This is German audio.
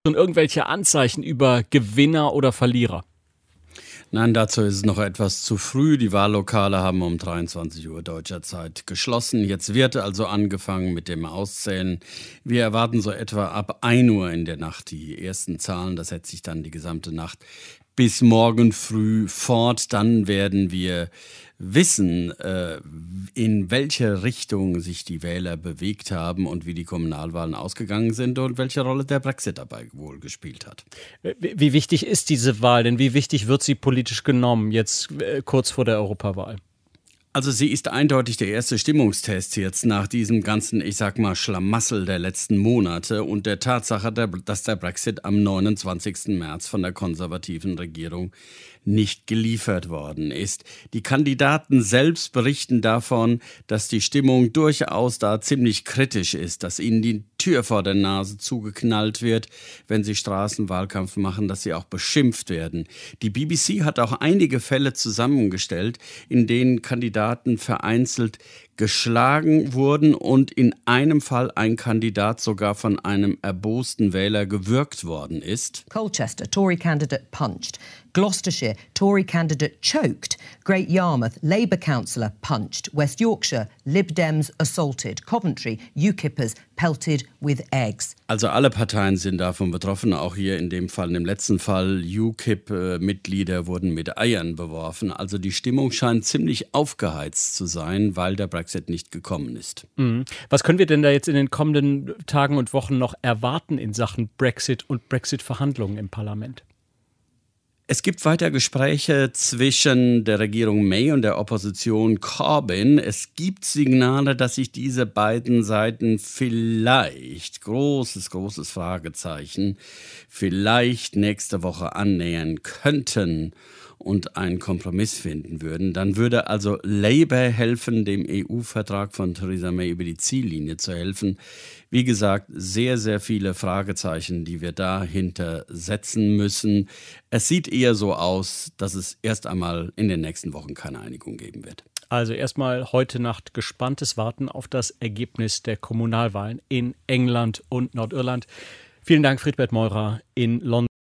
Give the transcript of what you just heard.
schon irgendwelche Anzeichen über Gewinner oder Verlierer? Nein, dazu ist es noch etwas zu früh. Die Wahllokale haben um 23 Uhr deutscher Zeit geschlossen. Jetzt wird also angefangen mit dem Auszählen. Wir erwarten so etwa ab 1 Uhr in der Nacht die ersten Zahlen. Das setzt sich dann die gesamte Nacht bis morgen früh fort. Dann werden wir wissen, in welche Richtung sich die Wähler bewegt haben und wie die Kommunalwahlen ausgegangen sind und welche Rolle der Brexit dabei wohl gespielt hat. Wie wichtig ist diese Wahl denn? Wie wichtig wird sie politisch genommen, jetzt kurz vor der Europawahl? Also sie ist eindeutig der erste Stimmungstest jetzt nach diesem ganzen, ich sag mal, Schlamassel der letzten Monate und der Tatsache, dass der Brexit am 29. März von der konservativen Regierung nicht geliefert worden ist. Die Kandidaten selbst berichten davon, dass die Stimmung durchaus da ziemlich kritisch ist, dass ihnen die Tür vor der Nase zugeknallt wird, wenn sie Straßenwahlkampf machen, dass sie auch beschimpft werden. Die BBC hat auch einige Fälle zusammengestellt, in denen Kandidaten vereinzelt geschlagen wurden und in einem Fall ein Kandidat sogar von einem erbosten Wähler gewürgt worden ist. Colchester, Tory candidate punched. Gloucestershire, Tory candidate choked. Great Yarmouth, Labour councillor punched. West Yorkshire, Lib Dems assaulted. Coventry, UKIPers pelted with eggs. Also alle Parteien sind davon betroffen, auch hier in dem Fall, im letzten Fall, UKIP-Mitglieder wurden mit Eiern beworfen. Also die Stimmung scheint ziemlich aufgeheizt zu sein, weil der Brexit nicht gekommen ist. Was können wir denn da jetzt in den kommenden Tagen und Wochen noch erwarten in Sachen Brexit und Brexit-Verhandlungen im Parlament? Es gibt weiter Gespräche zwischen der Regierung May und der Opposition Corbyn. Es gibt Signale, dass sich diese beiden Seiten vielleicht, großes Fragezeichen, vielleicht nächste Woche annähern könnten und einen Kompromiss finden würden. Dann würde also Labour helfen, dem EU-Vertrag von Theresa May über die Ziellinie zu helfen. Wie gesagt, sehr, sehr viele Fragezeichen, die wir dahinter setzen müssen. Es sieht eher so aus, dass es erst einmal in den nächsten Wochen keine Einigung geben wird. Also erstmal heute Nacht gespanntes Warten auf das Ergebnis der Kommunalwahlen in England und Nordirland. Vielen Dank, Friedbert Meurer in London.